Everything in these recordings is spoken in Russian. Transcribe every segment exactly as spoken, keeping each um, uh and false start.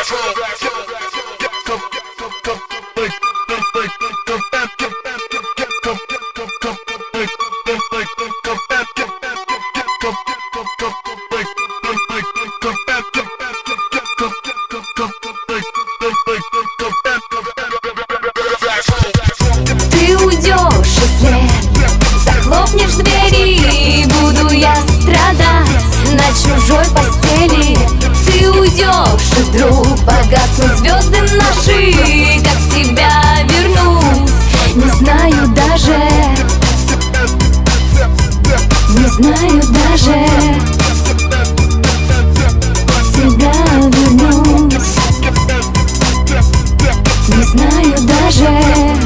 Ты уйдешь, если захлопнешь двери, буду я страдать на чужой постели. Ты уйдешь, и вдруг погаснут звезды наши. Как тебя вернуть, не знаю даже, не знаю даже. Тебя вернуть, не знаю даже.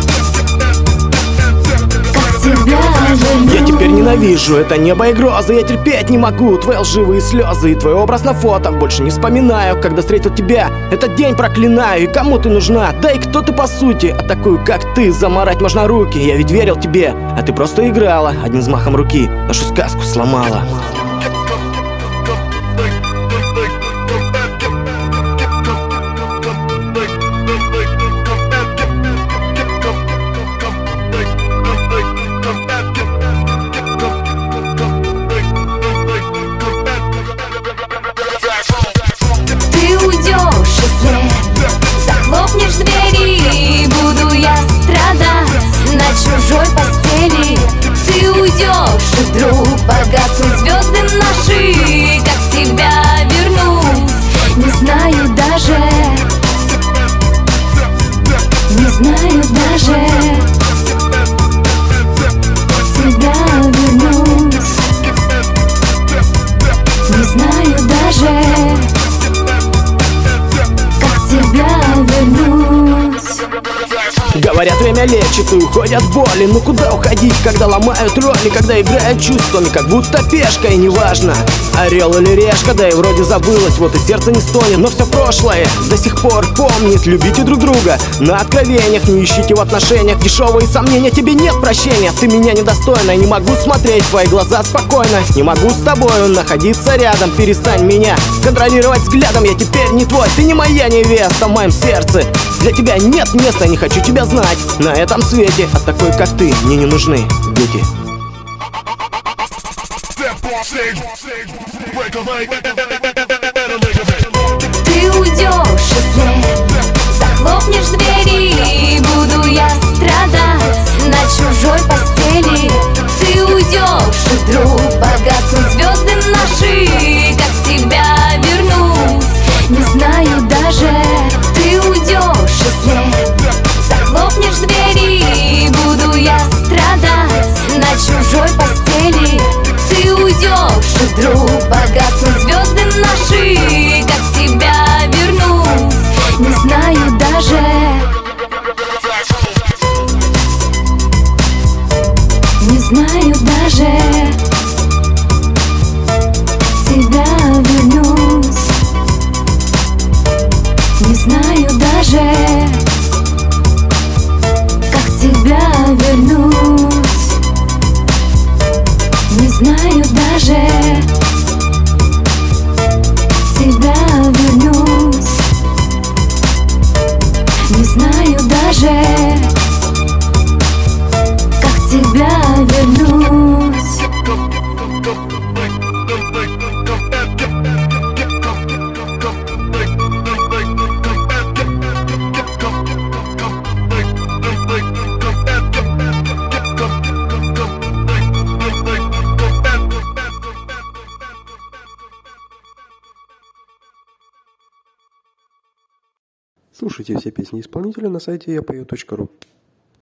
Я теперь ненавижу это небо и грозы. Я терпеть не могу твои лживые слезы и твой образ на фото. Больше не вспоминаю, когда встретил тебя. Этот день проклинаю. И кому ты нужна? Да и кто ты по сути? А такую, как ты, замарать можно руки. Я ведь верил тебе, а ты просто играла. Одним взмахом руки нашу сказку сломала. Захлопнешь двери, буду я страдать на чужой постели. Ты уйдешь, и вдруг погаснут звезды наши. Как тебя вернуть, не знаю даже, не знаю даже. Тебя вернуть, не знаю даже. Говорят, время лечит и уходят боли. Ну куда уходить, когда ломают роли, когда играют чувствами, как будто пешка. И неважно, орел или решка, да и вроде забылось, вот и сердце не стонет. Но все прошлое до сих пор помнит. Любите друг друга на откровениях, не ищите в отношениях дешевые сомнения. Тебе нет прощения, ты меня недостойна. Не могу смотреть в твои глаза спокойно, не могу с тобою находиться рядом. Перестань меня контролировать взглядом, я теперь не твой. Ты не моя невеста в моем сердце, для тебя нет места, не хочу тебя знать на этом свете. А такой, как ты, мне не нужны дети. Ты уйдешь, если захлопнешь двери, буду я страдать на чужой постели. Ты уйдешь, и вдруг погаснут звезды наши. Как тебя вернуть, не знаю даже. Ты уйдешь, если захлопнешь двери, буду я страдать на чужой постели. Ты уйдешь, и вдруг погаснут звезды наши. Как тебя вернуть, не знаю даже, не знаю даже. Тебя вернуть, не знаю даже. Как тебя вернуть, не знаю даже. Тебя вернуть, не знаю даже. Как тебя вернуть. Слушайте все песни исполнителя на сайте я пою точка ру.